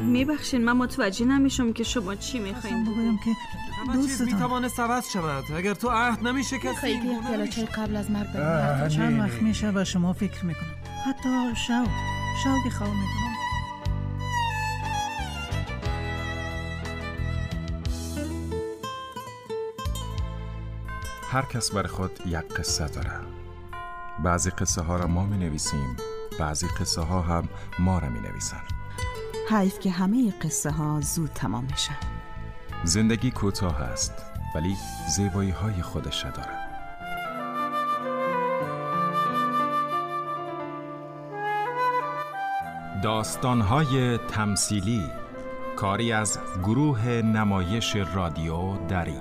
میبخشین من متوجه نمیشم که شما چی میخواین بگویم که دوستتان میتواند عوض شود اگر تو عهد نمیشه کسی خیلی پیاله چای قبل از مرگ بریم. چند وقت میشه به شما فکر میکنم، حتی شوقی خواه میکنم. هر کس برای خود یک قصه داره. بعضی قصه ها را ما می نویسیم، بعضی قصه ها هم ما را می نویسن. حیف که همه قصه ها زود تمام میشن. زندگی کوتاه است ولی زیبایی های خودش داره. داستان های تمثیلی، کاری از گروه نمایش رادیو دری.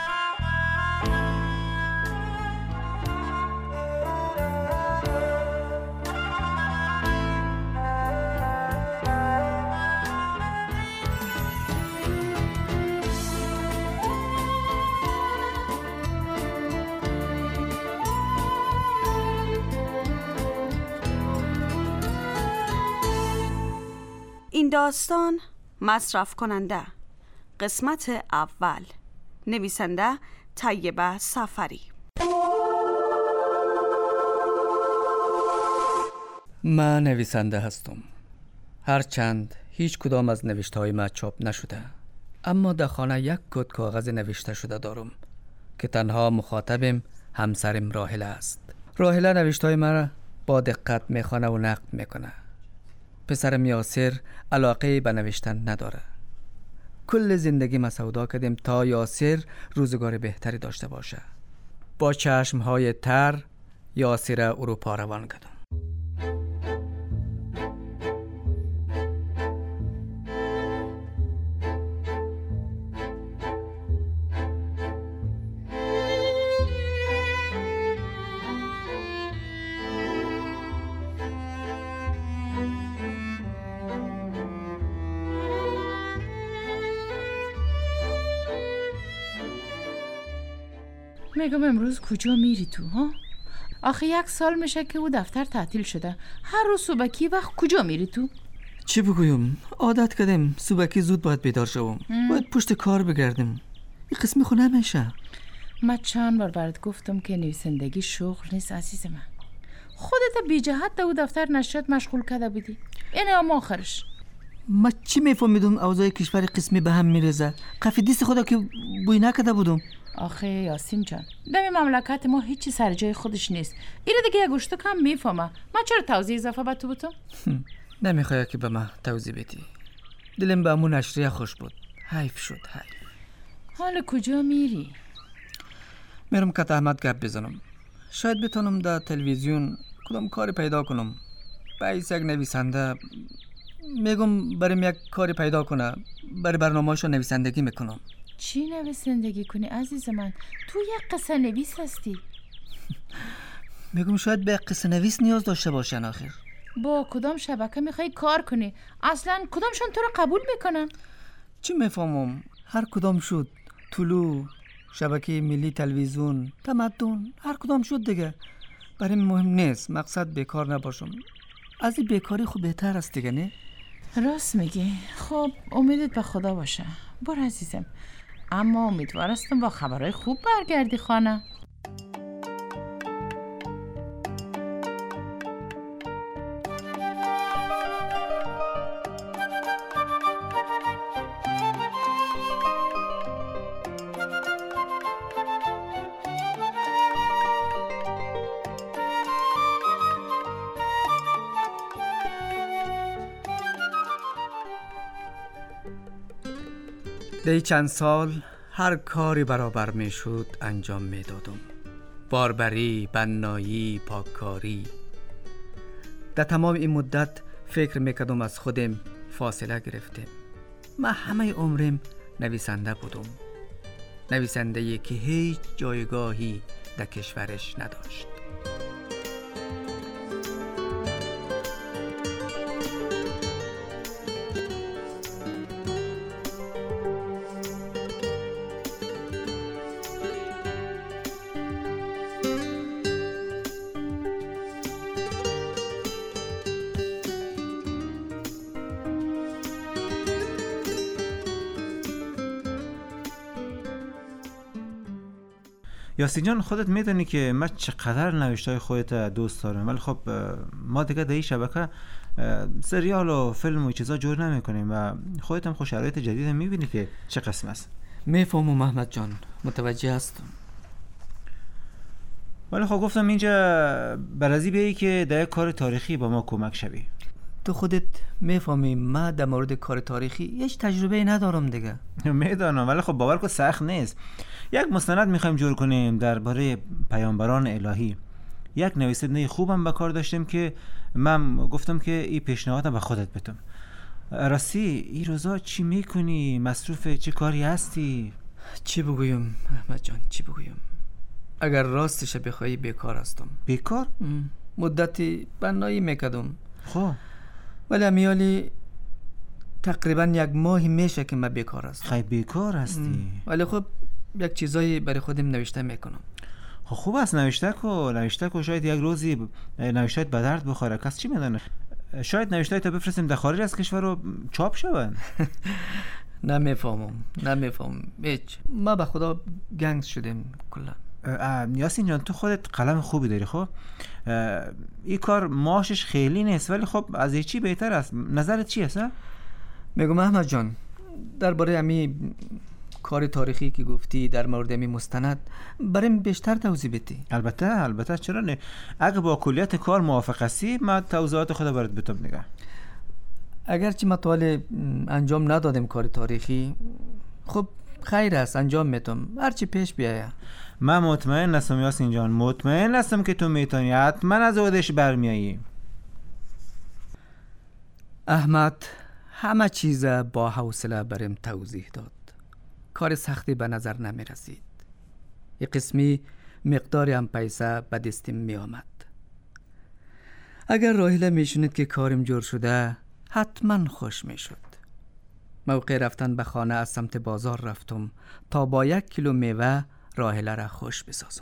این داستان مصرف کننده. قسمت اول. نویسنده طیبه سفری. من نویسنده هستم، هرچند هیچ کدام از نوشته‌های من چاپ نشده، اما در خانه یک کد کاغذ نوشته شده دارم که تنها مخاطبم همسرم راحله است. راحله نوشته‌های من با دقت میخوانه و نقد میکنه. پسرم یاسر علاقه به نوشتن نداره. کل زندگی ما سودا کردیم تا یاسر روزگار بهتری داشته باشه. با چشمهای تر یاسر اروپا روان کردم. میگم امروز کجا میری تو ها؟ آخه 1 سال میشه که او دفتر تعطیل شده. هر روز صبحکی وقت کجا میری تو؟ چی بگویم؟ عادت کردیم صبحکی زود باید بیدار شوم. باید پشت کار بگردیم. این قسمی خو نمیشه. من چند بار برات گفتم که نویسندگی شغل نیست عزیز من. خودت بی جهت در او دفتر نشریات مشغول کرده بودی. اینه هم آخرش. من چی میفهمیدم اوضاع کشور قسمی به هم میرزه؟ قفی دیست خدا که بوی نکرده بودم. آخه یاسین جان، دمی مملکت ما هیچی سر جای خودش نیست. اینو دیگه یک گوشتو کم میفهمم. من چرا توضیح اضافه به تو بتم؟ نمیخوای که به من توضیح بدی. دلم به امون نشریه خوش بود. حیف شد حیف. حالا کجا میری؟ میرم که احمد گپ بزنم. شاید بتونم در تلویزیون کدام کاری پیدا کنم. باید یک نویسنده میگم بریم یک کاری پیدا کنه. برای برنامه‌اشو نویسندگی میکنم. چی نویسندگی کنی عزیز من؟ تو یک قصه نویس هستی. میگم شاید به قصه نویس نیاز داشته باشن. آخر با کدام شبکه میخوای کار کنی؟ اصلا کدامشون تو رو قبول میکنن؟ چی میفهمم؟ هر کدام شد. طلوع، شبکه ملی تلویزیون، تمدن، هر کدام شد دیگه. برای مهم نیست. مقصد بیکار نباشم. از این بیکاری خوب بهتر است دیگه نه؟ راست میگی. خب امیدت به خدا باشه. برو عزیزم. اما امیدوار هستم با خبرهای خوب برگردی خانه. دی چند سال هر کاری برابر می شد انجام می دادم. باربری، بنایی، پاککاری. در تمام این مدت فکر میکردم از خودم فاصله گرفتم. من همه عمرم نویسنده بودم. نویسنده‌ای که هیچ جایگاهی در کشورش نداشت. یاسین جان خودت میدونی که من چقدر نوشتای خودت دوست دارم، ولی خب ما دیگه در این شبکه سریال و فیلم و چیزا جور نمیکنیم و خودت هم خوش شرایط جدید میبینی که چه قسم است. میفهمم احمد جان، متوجه هستم. ولی خب گفتم اینجا برازی بیایی که در کار تاریخی با ما کمک شوی. تو خودت میفهمی من در مورد کار تاریخی هیچ تجربه ندارم دیگه. میدانم، ولی خب باور کن سخت نیست. یک مستند میخوایم جور کنیم درباره پیامبران الهی. یک نویسنده خوبم به کار داشتیم که من گفتم که این پیشنهادم به خودت بدم. راستی این روزا چی میکنی؟ مصروف چه کاری هستی؟ چی بگویم احمد جان، چی بگویم؟ اگر راستش بخوایی بیکار هستم. بیکار؟ مدتی بنایی میکردم. خب ولی امیالی تقریبا 1 ماه میشه که من بیکار هستم. خیلی بیکار هستی؟ ولی خب یک چیزایی برای خودم نوشته میکنم. خب خوب است، نوشته کو شاید یک روزی نوشته‌ات به درد بخوره. کس چی میدونه؟ شاید نوشته‌ات بفرستیم در خارج از کشور و چاپ شود. نمیفهمم هیچ. ما به خدا گنگ شدیم کلا. یاسین جان تو خودت قلم خوبی داری. خب این کار معاشش خیلی نیست، ولی خب از این چی بهتر است؟ نظرت چی است؟ میگم احمد جان درباره امی کار تاریخی که گفتی در مورد امی مستند برام بیشتر توضیح بدی. البته چرا نه. اگه با کلیت کار موافق هستی من توضیحات خود برات بدم دیگه. اگرچه من تا حال انجام ندادم کار تاریخی، خب خیر است انجام میدم هرچی پیش بیاید. من مطمئن هستم یاسین جان، مطمئن هستم که تو میتونی، حتما از خودش برمیایی. احمد همه چیز با حوصله برام توضیح داد. کار سختی به نظر نمی رسید. یک قسمی مقداری هم پیسه به دستم می آمد. اگر راحله می شنید که کارم جور شده حتما خوش می شد. موقع رفتن به خانه از سمت بازار رفتم تا با 1 کیلو میوه راحله را خوش بسازم.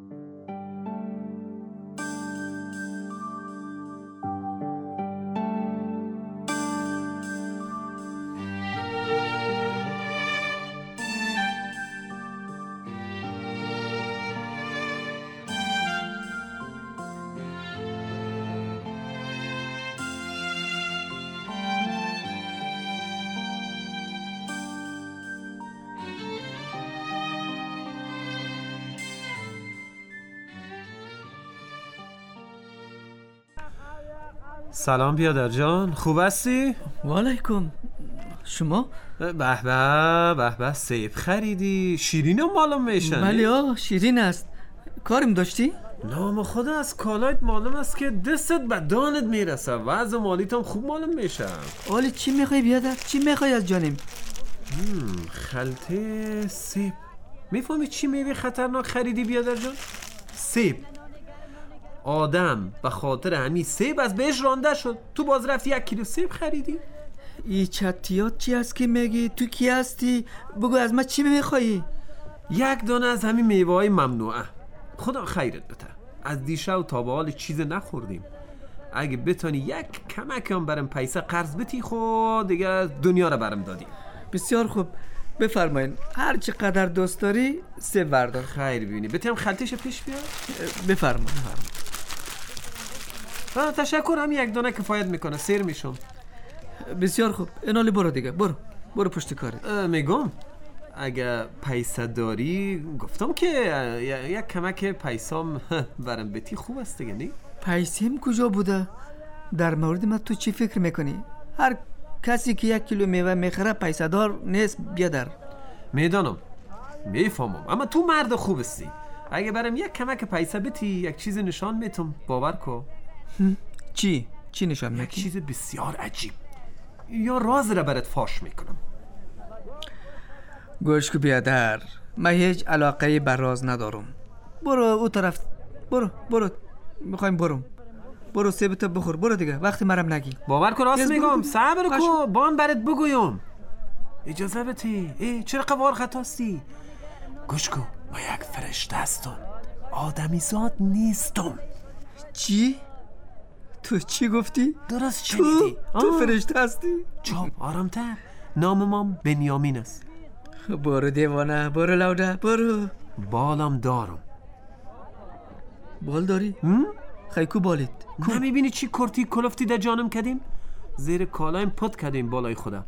سلام بیادر جان، خوب هستی؟ وعلیکم. شما؟ به به سیب خریدی؟ شیرین هم معلوم میشن. بله شیرین است. کارم داشتی؟ نام خدا از کالایت معلوم است که دستت به دانت میرسه. وضع مالیت هم خوب معلوم میشه. حالی چی میخوای بیادر؟ چی میخوای از جانم؟ خلطه سیب. میفهمی چی میوه خطرناک خریدی بیادر جان؟ سیب. آدم به خاطر همین سیب از بهش رانده شد. تو باز رفتی 1 کیلو سیب خریدی؟ ای چطیات چی است که میگی؟ تو کی هستی؟ بگو از ما چی میخوایی؟ 1 دانه از همین میوه های ممنوعه. خدا خیرت بده. از دیشب تا به حال چیز نخوردیم. اگه بتونی 1 کمک هم برام پیسه قرض بدی خود دیگه دنیا رو برام دادی. بسیار خوب، بفرمایین. هر چقدر دوست داری سیب بردار. خیر ببینی بتیم خلطش پیش بیاد. بفرمایید. تشکر، هم 1 دانه کفایت میکنه. سیر میشم. بسیار خوب، اینالی برو دیگه. برو پشت کارت. میگم اگه پیسه داری گفتم که 1 کمک پیسام برام بتی خوب است دیگه. نه پیسیم کجا بوده؟ در مورد من تو چی فکر میکنی؟ هر کسی که 1 کیلو میوه میخره پیسه دار نیست بیادر. میدانم، میفهمم، اما تو مرد خوب هستی. اگه برام 1 کمک پیسه بتی 1 چیز نشان میتم. باور کو. چی نشان میتی؟ 1 چیز بسیار عجیب. یا راز را برات فاش میکنم. گوش کو بیادر، من هیچ علاقه به راز ندارم. برو او طرف. برو میخوایم برو سیبتو بخور. برو دیگه، وقتی مرم نگی. باور کن راست میگم. صبر کو، بان برات بگویم. اجازه بده. چرا قوار خطاستی؟ گوش کو، ما 1 فرشته هستم. آدمی زاد نیستم. چی؟ تو چی گفتی؟ درست شنیدی. تو فرشته هستی؟ چوب آرامتر. نامم بنیامین است. برو دیوانه، برو لوده، برو. بالم دارم بال داری؟ خیکو بالید نمیبینی چی کرتی کلفتی در جانم کردیم؟ زیر کالایم پت کردیم بالای خودم.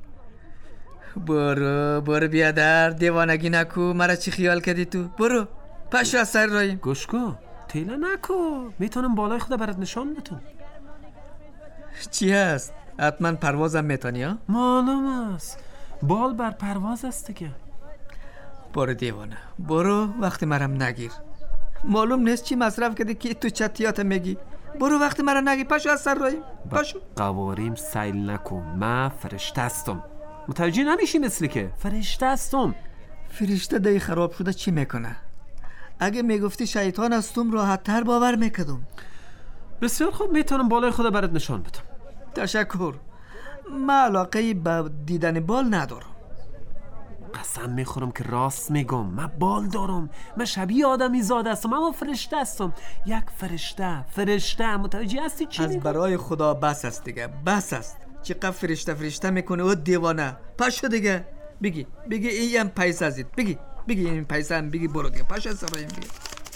برو بیادر، دیوانگی نکو. مرا چی خیال کردی تو؟ برو پشو از سر رایم. گوشکو تیله نکو، میتونم بالای خودم برات نشان بدم. چی هست؟ حتما پروازم میتونی ها؟ معلوم است، بال بر پرواز است دیگه. برو دیوانه، برو وقتی مرم نگیر. معلوم نیست چی مصرف کردی که تو چتیات میگی. برو وقتی مرا نگی، پشو از سر رایم. پشو. قواریم سیل نکن، من فرشته هستم. متوجه نمیشی مثل که فرشته هستم. فرشته دی خراب شده چی میکنه؟ اگه میگفتی شیطان هستم راحت تر باور میکردم. بسیار خوب، میتونم بالای خدا برات نشان بدم. تشکر. من علاقه به دیدن بال ندارم. قسم میخورم که راست میگم، من بال دارم. من شبیه آدمی زاده هستم، اما فرشته هستم. یک فرشته. متوجه هستی چی از میگم؟ برای خدا بس است دیگه، بس است. چقدر فرشته میکنه او دیوانه. پشو دیگه. بگی این هم پیسه ازید. بگی این پیسه هم بگی. برو دیگه پشو از سرایم دیگه.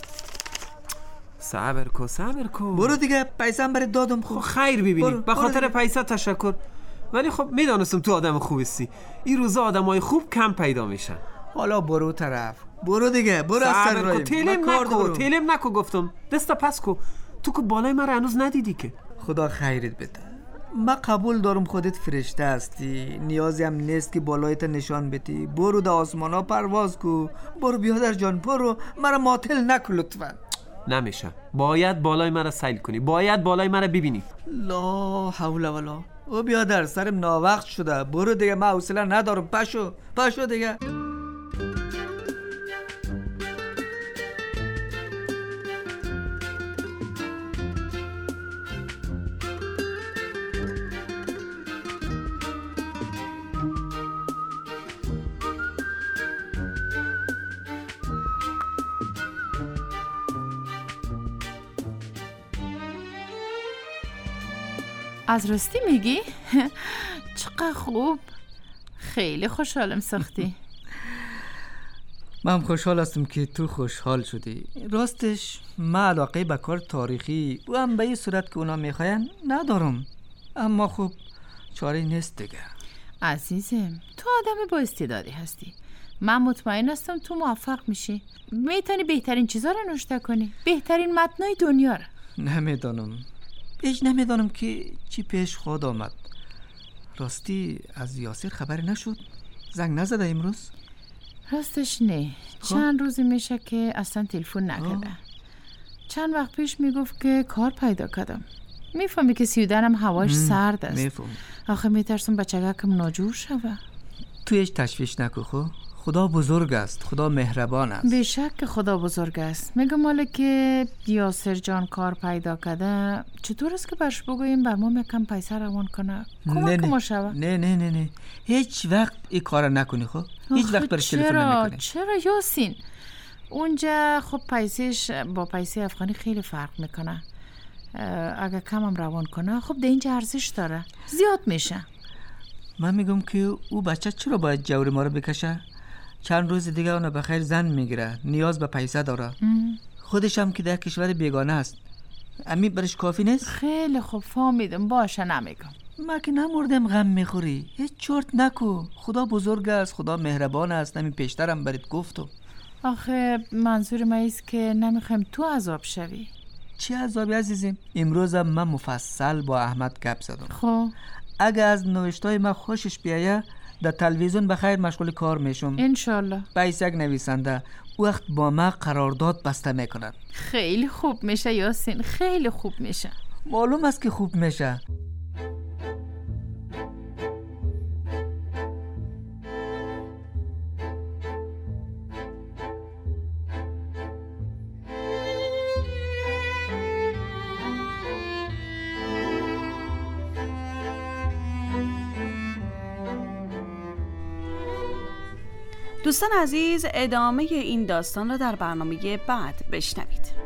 صبر کو. برو دیگه، پیسه هم برای دادم. خب خیر ببینی، به خاطر پیسه تشکر، ولی خب میدانستم تو آدم خوبی هستی. این روزا آدمای خوب کم پیدا میشن. حالا برو طرف. برو دیگه، برو از سر رایم. تیلم نکو گفتم. دستا پس کو. تو که بالای من هنوز ندیدی که. خدا خیرت بده. من قبول دارم خودت فرشته هستی، نیازی هم نیست که بالایت نشان بدی. برو در آسمان ها پرواز کو. برو بیادر جان، برو. مرا معطل نکن لطفا. نمیشه، باید بالای مرا سیل کنی، باید بالای مرا ببینی. لا حول ولا. او بیادر سرم ناوقت شده. برو دیگه، من حوصله ندارم. پشو دیگه. از راستی میگی؟ چقدر خوب. خیلی خوشحالم ساختی. من خوشحال هستم که تو خوشحال شدی. راستش من علاقه به کار تاریخی و هم به این صورت که اونا میخواین ندارم، اما خب چاره نیست دیگه. عزیزم تو آدم با استعدادی هستی. من مطمئن هستم تو موفق میشی. میتونی بهترین چیزا رو نوشته کنی، بهترین متنای دنیا رو. نمیدانم که چی پیش خود آمد. راستی از یاسر خبری نشد؟ زنگ نزده امروز؟ راستش نه. چند روزی میشه که اصلا تلفن نکرده. چند وقت پیش میگفت که کار پیدا کردم. میفهمی که سیودنم هواش سرد است. میفهم. آخه میترسم بچگکم ناجور شوه. تو هیچ تشویش نکن. خب خدا بزرگ است، خدا مهربان است. به شک که خدا بزرگ است. میگم ماله که یاسر جان کار پیدا کرده، چطور است که برش بگوییم بر ما یکم پیسه روان کنه، کمک ما شوه؟ نه هیچ وقت این کار نکنی. خب هیچ وقت برش تلفن نمیکنی. چرا یاسین؟ اونجا خب پیسهش با پیسه افغانی خیلی فرق میکنه. اگه کمم روان کنه خب ده اینجا ارزش داره، زیاد میشه. من میگم که او بچه چرا باید جور ما رو بکشه؟ چند روز دیگه اونو بخیر زن میگیره، نیاز به پیسه داره. خودش هم که در کشور بیگانه است. امی برش کافی نیست؟ خیلی خوب فهمیدم، باشه نمیگم. ما که نمردم غم میخوری. هیچ چرت نکو. خدا بزرگ است، خدا مهربان است. نمی پیشترم برات گفتم. آخه منظور ما ایست که نمیخوایم تو عذاب شوی. چه عذابی عزیزم؟ امروزم من مفصل با احمد گپ زدم. خب اگه از نوشتای من خوشش بیایه در تلویزیون بخیر مشغول کار میشم انشالله. باید یک نویسنده وقت با ما قرارداد بسته میکنن. خیلی خوب میشه یاسین، خیلی خوب میشه. معلوم است که خوب میشه. دوستان عزیز، ادامه این داستان را در برنامه بعد بشنوید.